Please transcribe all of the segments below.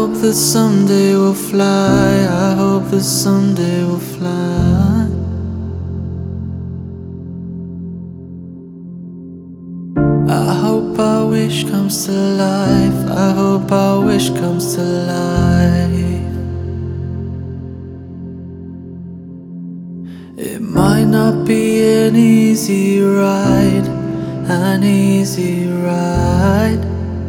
hope that someday we'll fly. I hope that someday we'll fly. I hope our wish comes to life. I hope our wish comes to life. It might not be an easy ride, an easy ride.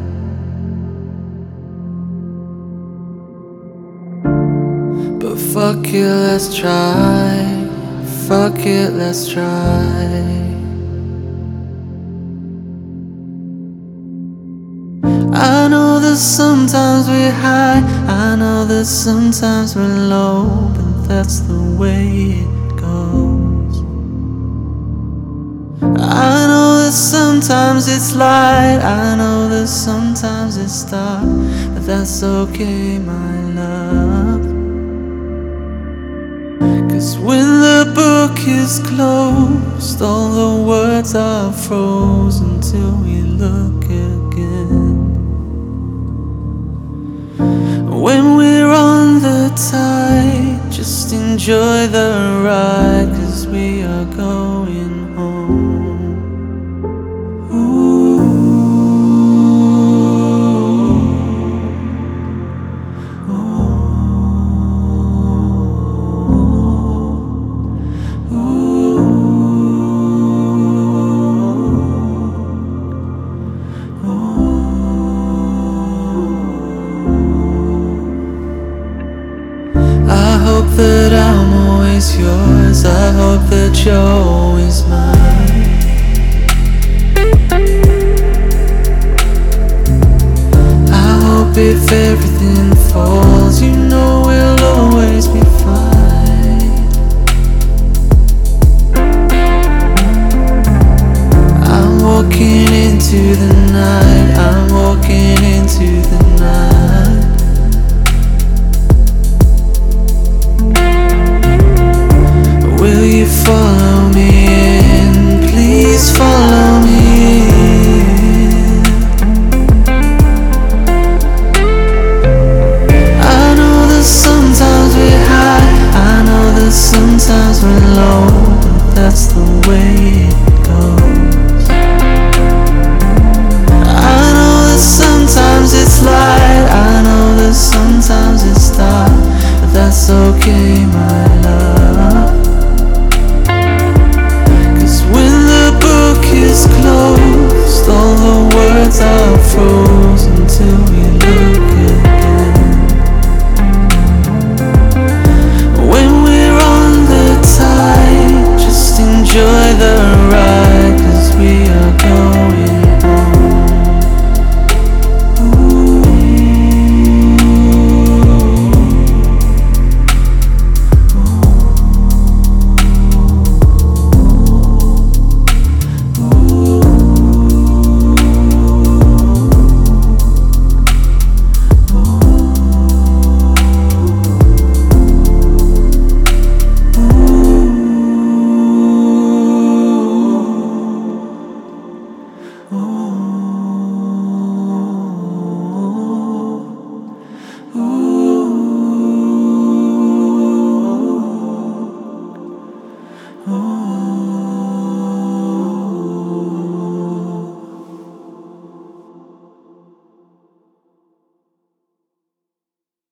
But fuck it, let's try. Fuck it, let's try. I know that sometimes we're high, I know that sometimes we're low, but that's the way it goes. I know that sometimes it's light, I know that sometimes it's dark, but that's okay, my love. 'Cause when the book is closed, all the words are frozen till we look again. When we're on the tide, just enjoy the ride, 'cause we are going home. Ooh. I hope that I'm always yours, I hope that you're always mine. I hope if everything falls, you know we'll always be fine. I'm walking into the night,